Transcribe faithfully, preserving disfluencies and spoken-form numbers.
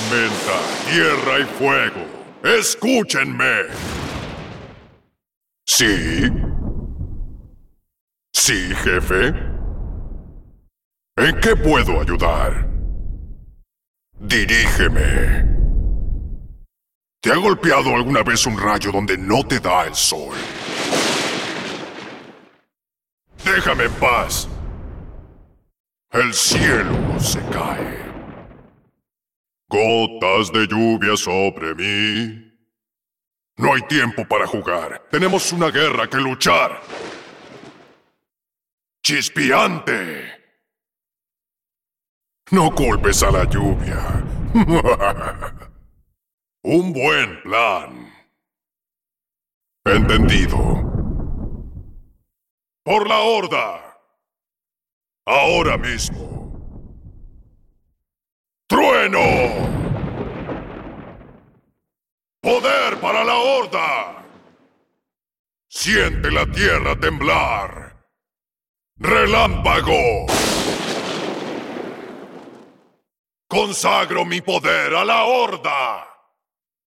tormenta, tierra y fuego, escúchenme. ¿Sí? ¿Sí, jefe? ¿En qué puedo ayudar? Dirígeme. ¿Te ha golpeado alguna vez un rayo donde no te da el sol? Déjame en paz. El cielo se cae. Gotas de lluvia sobre mí. No hay tiempo para jugar. Tenemos una guerra que luchar. ¡Chispeante! No culpes a la lluvia. Un buen plan. Entendido. ¡Por la horda! Ahora mismo. ¡Trueno! ¡Poder para la horda! Siente la tierra temblar. ¡Relámpago! Consagro mi poder a la horda.